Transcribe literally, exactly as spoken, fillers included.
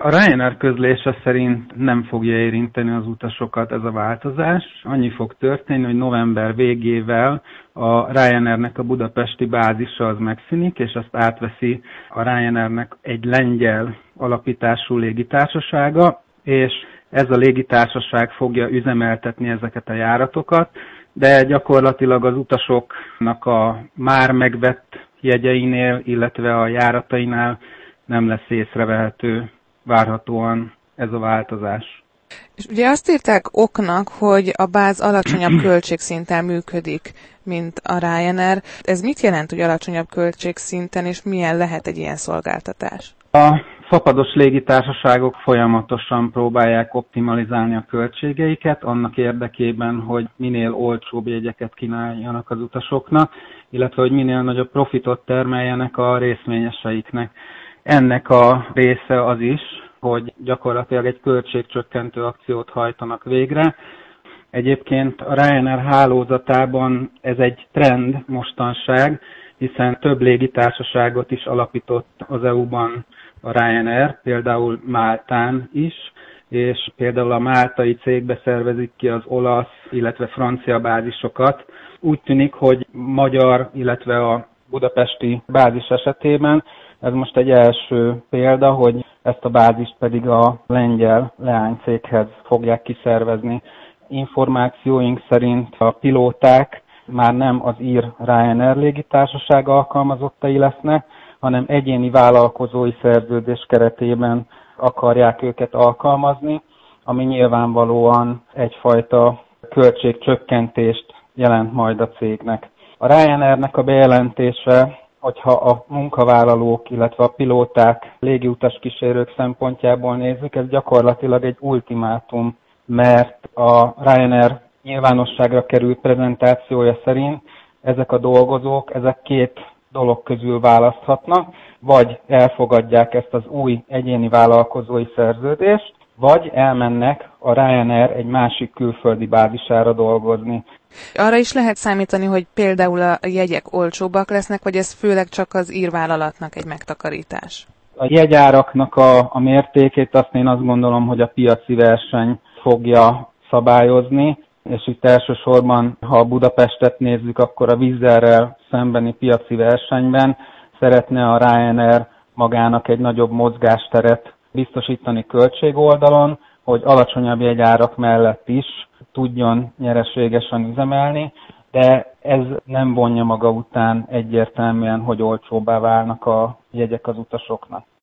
A Ryanair közlése szerint nem fogja érinteni az utasokat ez a változás. Annyi fog történni, hogy november végével a Ryanairnek a budapesti bázisa az megszűnik, és azt átveszi a Ryanairnek egy lengyel alapítású légitársasága, és ez a légitársaság fogja üzemeltetni ezeket a járatokat, de gyakorlatilag az utasoknak a már megvett jegyeinél, illetve a járatainál nem lesz észrevehető várhatóan ez a változás. És ugye azt írták oknak, hogy a báz alacsonyabb költségszinten működik, mint a Ryanair. Ez mit jelent, hogy alacsonyabb költségszinten, és milyen lehet egy ilyen szolgáltatás? A fapados légitársaságok folyamatosan próbálják optimalizálni a költségeiket annak érdekében, hogy minél olcsóbb jegyeket kínáljanak az utasoknak, illetve hogy minél nagyobb profitot termeljenek a részvényeseiknek. Ennek a része az is, hogy gyakorlatilag egy költségcsökkentő akciót hajtanak végre. Egyébként a Ryanair hálózatában ez egy trend mostanság, hiszen több légitársaságot is alapított az é u-ban a Ryanair, például Máltán is, és például a máltai cégbe szervezik ki az olasz, illetve francia bázisokat. Úgy tűnik, hogy magyar, illetve a budapesti bázis esetében ez most egy első példa, hogy ezt a bázist pedig a lengyel leánycéghez fogják kiszervezni. Információink szerint a pilóták már nem az ír Ryanair légitársaság alkalmazottai lesznek, hanem egyéni vállalkozói szerződés keretében akarják őket alkalmazni, ami nyilvánvalóan egyfajta költségcsökkentést jelent majd a cégnek. A Ryanairnek a bejelentése, hogyha a munkavállalók, illetve a pilóták, légiutas kísérők szempontjából nézzük, ez gyakorlatilag egy ultimátum, mert a Ryanair nyilvánosságra került prezentációja szerint ezek a dolgozók, ezek két dolog közül választhatnak, vagy elfogadják ezt az új egyéni vállalkozói szerződést, vagy elmennek a Ryanair egy másik külföldi bázisára dolgozni. Arra is lehet számítani, hogy például a jegyek olcsóbbak lesznek, vagy ez főleg csak az ír vállalatnak egy megtakarítás? A jegyáraknak a, a mértékét azt én azt gondolom, hogy a piaci verseny fogja szabályozni, és itt elsősorban, ha a Budapestet nézzük, akkor a Wizz Airrel szembeni piaci versenyben szeretne a Ryanair magának egy nagyobb mozgásteret biztosítani költségoldalon, hogy alacsonyabb jegyárak mellett is tudjon nyereségesen üzemelni, de ez nem vonja maga után egyértelműen, hogy olcsóbbá válnak a jegyek az utasoknak.